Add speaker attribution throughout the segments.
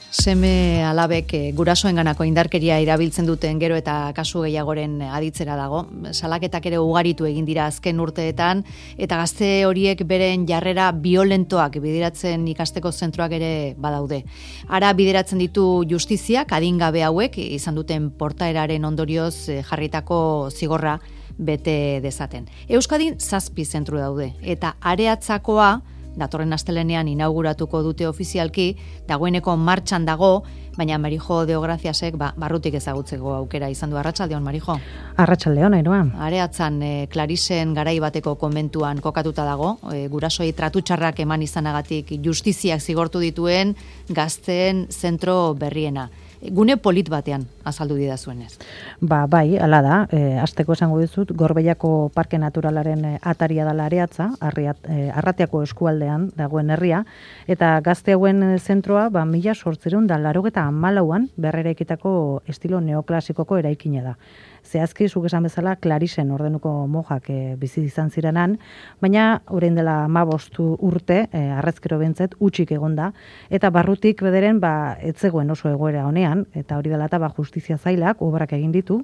Speaker 1: Seme alabek gurasoenganako indarkeria erabiltzen duten gero eta kasu gehiagoren aditzera dago. Salaketak ere ugaritu egin dira azken urteetan eta gazte horiek beren jarrera violentoak bideratzen ikasteko zentroak ere badaude. Ara bideratzen ditu justiziak adingabe hauek izan duten portaeraren ondorioz jarritako zigorra bete dezaten. Euskadin 7 zentru daude eta areatzakoa datorren astelenean inauguratuko dute ofizialki, dagoeneko martxan dago, baina Marijo Deograziasek barrutik ezagutzeko aukera izan du. Arratsaldeon, Marijo.
Speaker 2: Arratsaldeon, Ainhoa.
Speaker 1: Areatzan Clarisen garai bateko konbentuan kokatuta dago, gurasoei tratu txarrak eman izanagatik justiziak zigortu dituen gazteen zentro berriena. Gune polit batean azaldu didazuenez.
Speaker 2: Bai, hala da. Hasteko esango dizut, Gorbeiako Parke Naturalaren ataria da Areatza, Arratiako eskualdean dagoen herria, eta gazte hauen zentroa 1884an berreraikitako estilo neoklasikoko eraikina da. Zehazki, zuk esan bezala, Clarisen ordenuko mojak bizi izan zirenan, baina orain dela 15 urte, arrezkero bentzet, utxik egonda, eta barrutik bederen ez zegoen oso egoera honean, eta hori dela eta justizia zailak, obrak egin ditu,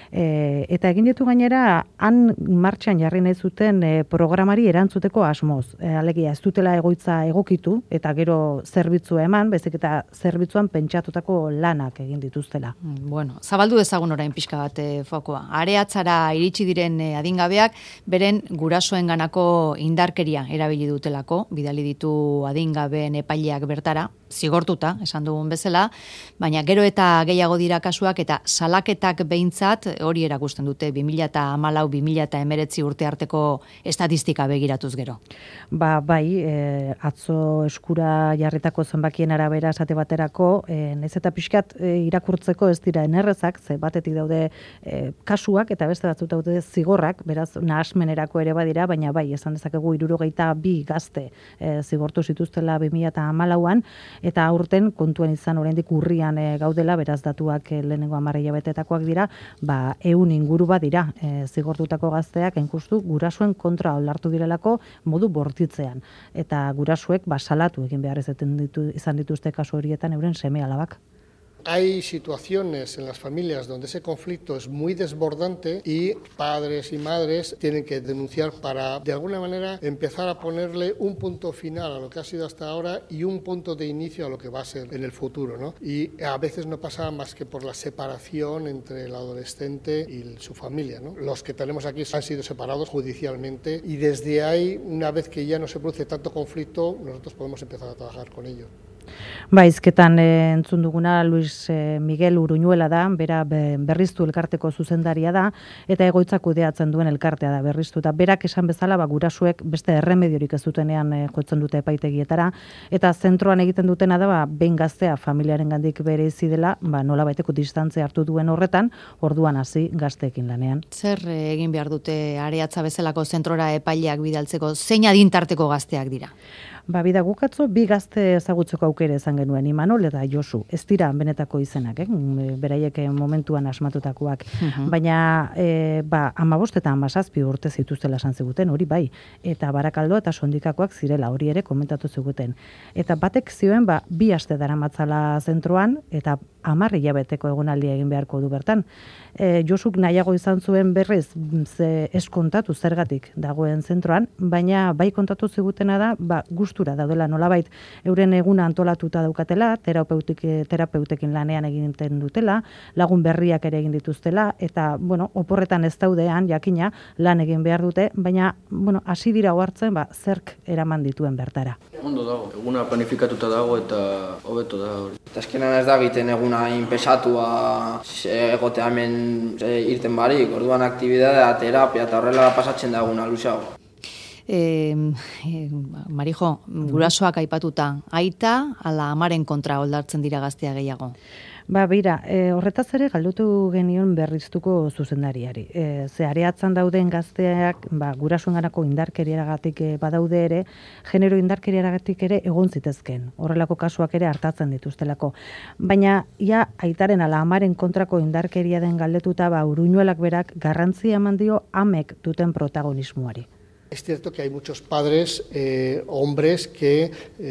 Speaker 2: eta egin ditu gainera, han martxan jarri nahi zuten programari erantzuteko asmoz. Alegia, ez dutela egoitza egokitu, eta gero zerbitzua eman, bezik eta zerbitzuan pentsatutako lanak egin dituztela.
Speaker 1: Bueno, zabaldu dezagun orain pixka bat fokoa. Areatzara iritsi diren adingabeak, beren gurasoenganako indarkeria erabili dutelako, bidali ditu adingabeen epaileak bertara, zigortuta, esan dugun bezala, baina gero eta gehiago dira kasuak eta salaketak behintzat hori erakusten dute 2014-2019 urte arteko estatistika begiratuz gero.
Speaker 2: Bai, atzo eskura jarritako zenbakien arabera esate baterako, naiz eta pixkat irakurtzeko ez dira enerrezak, ze batetik daude kasuak eta beste batzuk daude zigorrak, beraz nahasmenerako ere badira, baina bai, esan dezakegu 62 gazte zigortu zituztela 2014an, eta aurten kontuan izan oraindik urrian gaudela, beraz datuak lehenengo 10 hilabetetakoak dira, 100 inguru dira zigortutako gazteak enkustu gurasoen kontra olartu direlako modu bortitzean, eta gurasuek salatu egin behar izan dituzte kasu horietan euren seme-alabak.
Speaker 3: Hay situaciones en las familias donde ese conflicto es muy desbordante y padres y madres tienen que denunciar para, de alguna manera, empezar a ponerle un punto final a lo que ha sido hasta ahora y un punto de inicio a lo que va a ser en el futuro, ¿no? Y a veces no pasa más que por la separación entre el adolescente y su familia, ¿no? Los que tenemos aquí han sido separados judicialmente y desde ahí, una vez que ya no se produce tanto conflicto, nosotros podemos empezar a trabajar con ello.
Speaker 2: Hizketan entzun duguna Luis Miguel Uruñuela da, bera Berriztu elkarteko zuzendaria da, eta egoitza kudeatzen duen elkartea da Berriztu. Eta berak esan bezala, gurasuek beste erremediorik ez dutenean jotzen dute epaitegietara, eta zentroan egiten dutena da, behin gaztea familiarengandik bereizi dela, nolabaiteko distantzia hartu duen horretan, orduan hasi gazteekin lanean.
Speaker 1: Zer egin behar dute Areatza bezalako zentrora epaileak bidaltzeko, zein adintarteko gazteak dira?
Speaker 2: Bida gukatzo, 2 gazte ezagutzeko aukera izan genuen, Imanol eta Josu. Ez dira benetako izenak, beraiek momentuan asmatutakoak. Baina 15 eta 17 urte zituztela esan ziguten, hori bai. Eta Barakaldo eta Sondikakoak zirela, hori ere komentatu ziguten. Eta batek zioen, 2 aste daramatzala zentroan, eta 10 hilabeteko egonaldia egin beharko du bertan. Josuk nahiago izan zuen berriz ez kontatu zergatik dagoen zentroan, baina bai kontatu zigutena da, gustura daudela nolabait euren eguna antolatuta daukatela, terapeutekin lanean egiten dutela, lagun berriak ere egin dituztela, eta, oporretan ez daudean, jakina, lan egin behar dute, baina, hasi dira ohartzen, zerk eraman dituen bertara.
Speaker 4: Ondo dago, eguna planifikatuta dago eta hobeto da hori.
Speaker 5: Eta eskenan ez da egiten eguna inpesatua egotea hemen irten barik, orduan aktibidadea, terapia eta horrela pasatzen da eguna luzeago.
Speaker 1: Marijo, gurasoak aipatuta, aita ala amaren kontra oldartzen dira gaztea gehiago?
Speaker 2: Horretaz ere galdutu genion Berriztuko zuzendariari. Ze Areatzan dauden gazteak, gurasoenganako indarkeriaragatik badaude ere, genero indarkeriaragatik ere egon zitezken. Horrelako kasuak ere hartatzen dituztelako. Baina, aitaren ala amaren kontrako indarkeria den galdetuta, Uruñuelak berak garrantzia eman dio amek duten protagonismoari.
Speaker 3: Es cierto que hay muchos padres, hombres, que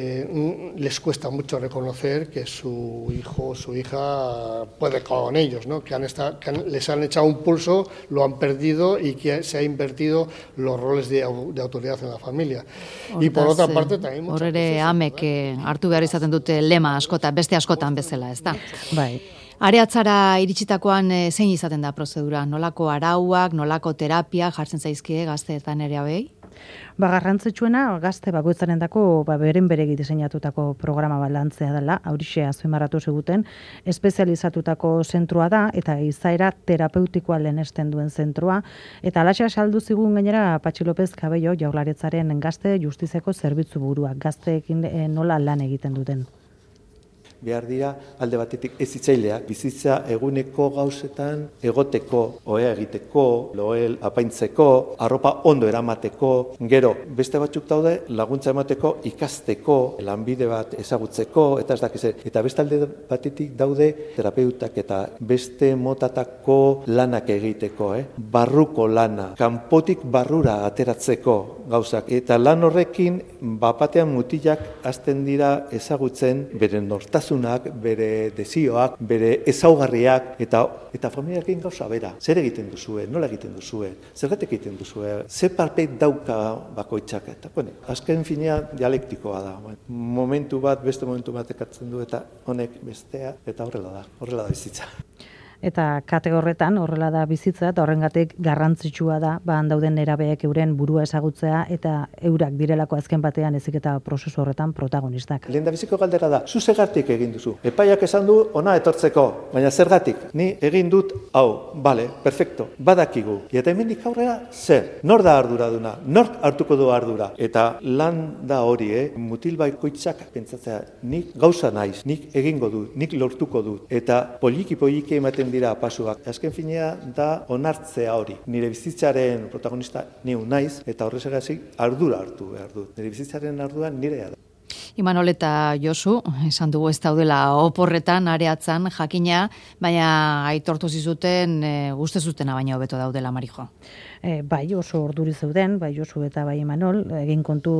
Speaker 3: les cuesta mucho reconocer que su hijo o su hija puede con ellos, ¿no? Les han echado un pulso, lo han perdido y que se ha invertido los roles de autoridad en la familia. Y por otra parte también muchas
Speaker 1: veces... amek hartu behar izaten dute lema askotan, beste askotan bezala, ez da?
Speaker 2: Bai.
Speaker 1: Areatzara iritsitakoan zein izaten da prozedura? Nolako arauak, nolako terapia jartzen zaizkie gazteetan ere abei?
Speaker 2: Garrantzitsuena gazte bakoitzarendako beren beregi diseinatutako programa bat lantzea dela, horixe azpimarratu ziguten, espezializatutako zentroa da eta izaera terapeutikoa lehenesten duen zentroa, eta alaxe saldu zigun gainera Patxi López Cabello Jaurlaritzaren gazte justiziako zerbitzu burua, gazteekin nola lan egiten duten.
Speaker 6: Behar dira alde batetik hezitzaileak, bizitza eguneko gauzetan egoteko, ohea egiteko, lohel apaintzeko, arropa ondo eramateko, gero beste batzuk daude laguntza emateko, ikasteko, lanbide bat ezagutzeko, eta ez dakiz, eta beste alde batetik daude terapeutak eta beste motatako lanak egiteko, barruko lana, kanpotik barrura ateratzeko gauzak, eta lan horrekin bapatean mutilak hasten dira ezagutzen bere nortasunak, bere desioak, bere ezaugarriak, eta familiarekin gauza bera. Zer egiten duzue, nola egiten duzue, zergatik egiten duzue, ze parpeit dauka bakoitzak, eta azken finean dialektikoa da. Momentu bat, beste momentu bat ekartzen du, eta honek bestea, eta horrela da bizitza.
Speaker 2: Eta kate horretan horrela da bizitza eta horrengatik garrantzitsua da dauden nerabeek euren burua ezagutzea eta eurak direlako azken batean heziketa prozesu horretan protagonistak.
Speaker 6: Lehendabiziko galdera da, zu zergatik egin duzu? Epaiak esan du ona etortzeko, baina zergatik? Ni egin dut hau, bale, perfecto, badakigu. Eta hemendik aurrera zer? Nor da arduraduna? Nork hartuko du ardura? Eta lan da hori, mutil bakoitzak pentsatzea, nik gauza naiz, nik egingo dut, nik lortuko dut. Eta poliki ematen dira pasuak. Azken finea da onartzea hori. Nire bizitzaren protagonista niu naiz eta horrezagatik ardura hartu behar dut. Nire bizitzaren ardura nirea da.
Speaker 1: Imanol eta Josu, esan dugu ez daudela oporretan, areatzan, jakina, baina aitortu zizuten, uste zutena baina hobeto daudela, Marijo.
Speaker 2: Bai, oso orduri zeuden, bai Josu eta bai Imanol, egin kontu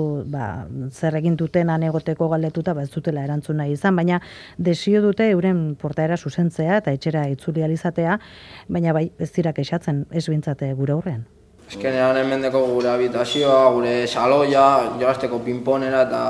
Speaker 2: zer egin duten egoteko galdetuta ez dutela erantzun nahi izan, baina desio dute euren portaera zuzentzea eta etxera itzuli ahal izatea, baina bai ez dira kexatzen, ez bintzate gure aurrean.
Speaker 5: Eskenean hemendeko gure habitazioa, gure saloia, jolasteko pinponera eta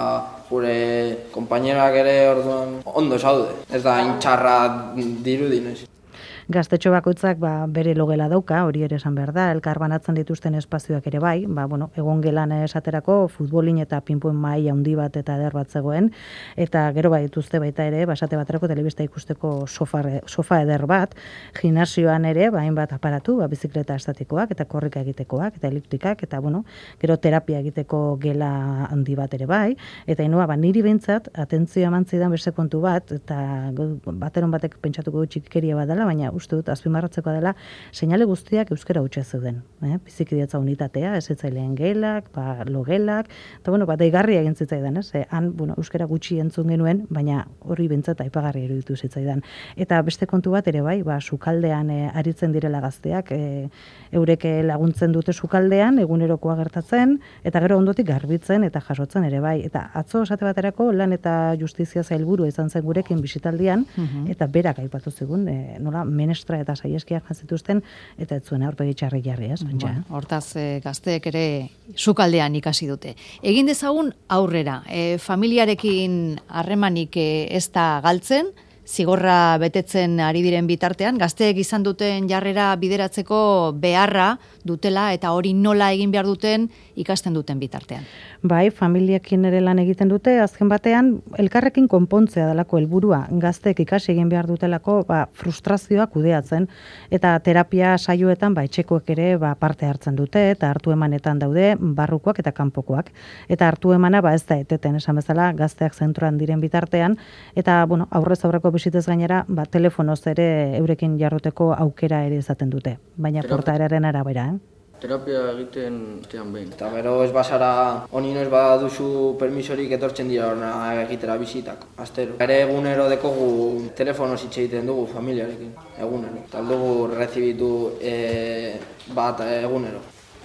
Speaker 5: gure konpainerak ere orduan ondo zaude. Ez da intxarra dirudinez.
Speaker 2: Gaztetxo bakoitzak bere logela dauka, hori ere esan behar da, elkar banatzen dituzten espazioak ere bai, egon gelan esaterako futbolin eta pinpoen mahai handi bat eta eder bat zegoen, eta gero bai dituzte baita ere, basate baterako telebista ikusteko sofa eder bat, gimnasioan ere, hainbat aparatu, bizikleta estatikoak eta korrika egitekoak, eta eliptikak, eta gero terapia egiteko gela handi bat ere bai, eta inua, niri behintzat, atentzioa mantzidan beste kontu bat, eta bateron batek pentsatuko txikikeria bat dela, baina uste dut, azpimarratzekoa dela, seinale guztiak euskara hutsa zeuden. Bizikidetza unitatea, ezetzaileen gelak, logelak, eta deigarria egin zitzaidan, han euskara gutxi entzun genuen, baina horri bentsat aipagarri iruditu zitzaidan. Eta beste kontu bat ere bai, sukaldean aritzen direla gazteak, eurek laguntzen dute sukaldean, egunerokoa gertatzen, eta gero ondotik garbitzen eta jasotzen ere bai. Eta atzo esate baterako lan eta justizia sailburu izan zen gurekin bisitaldian, eta berak aipatu zigun, nola menestra eta saieskiak jazituzten, eta ez zuen aurpegi txarri jarri,
Speaker 1: Hortaz, gazteek ere sukaldean ikasi dute. Egin dezagun aurrera, familiarekin harremanik ez da galtzen, zigorra betetzen ari diren bitartean, gazteek izan duten jarrera bideratzeko beharra dutela eta hori nola egin behar duten ikasten duten bitartean.
Speaker 2: Bai, familiekin ere lan egiten dute, azken batean, elkarrekin konpontzea delako helburua, gazteek ikasi egin behar dutelako frustrazioa kudeatzen, eta terapia saioetan etxekoek ere parte hartzen dute, eta hartu emanetan daude, barrukoak eta kanpokoak. Eta hartu emana ez da eteten, esan bezala, gazteak zentroan diren bitartean, eta aurrez aurreko bisitez gainera, telefonoz ere eurekin jarroteko aukera ere izaten dute, baina portaeraren arabera,
Speaker 4: Terapia egiten behin.
Speaker 5: Eta gero ez bazara, honi noiz baduzu permisorik etortzen dira egitera bizitak, astero. Ere egunero dekogu telefonoz hitz egiten dugu familiarekin, egunero. Eta dugu rezibitu bat egunero.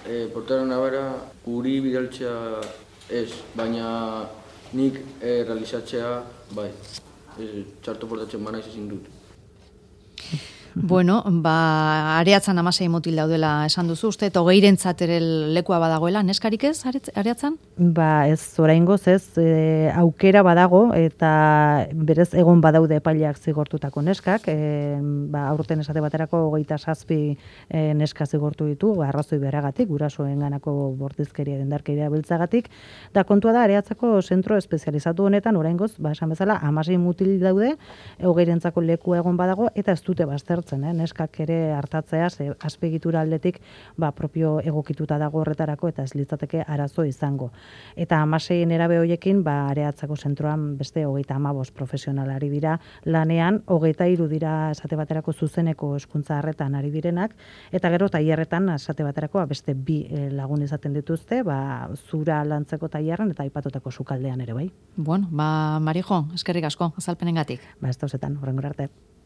Speaker 4: Portaren abera, guri bidaltzea ez, baina nik realizatzea bai. Txarto portatzen bana ezin dut.
Speaker 1: Bueno, areatzan 16 mutil daudela esan duzu, uste, hogeirentzat ere lekua badagoela, neskarik ez, areatzan?
Speaker 2: Ez, oraingoz ez, aukera badago, eta berez egon badaude epaileak zigortutako neskak, aurten esate baterako 27 neska zigortu ditu, arrazoi beragatik, gurasoen ganako bortizkeria dendarkeria biltzagatik, da kontua da, areatzako zentro espezializatu honetan, oraingoz, esan bezala, 16 mutil daude, hogeirentzako lekua egon badago, eta ez dute baztertzen, neskak ere hartatzea, azpegitura aldetik propio egokituta dago horretarako eta ez litzateke arazo izango. Eta 16 nerabe hoiekin areatzako zentroan beste 35 profesionalari dira lanean, 23 dira esate baterako zuzeneko hezkuntza harretan ari direnak, eta gero tailerretan esate baterako beste 2 lagun izaten dituzte, zura lantzeko tailerran eta aipatutako sukaldean ere bai.
Speaker 1: Bueno, Marijo, eskerrik asko azalpenengatik.
Speaker 2: Ez dauzetan, horrengora arte.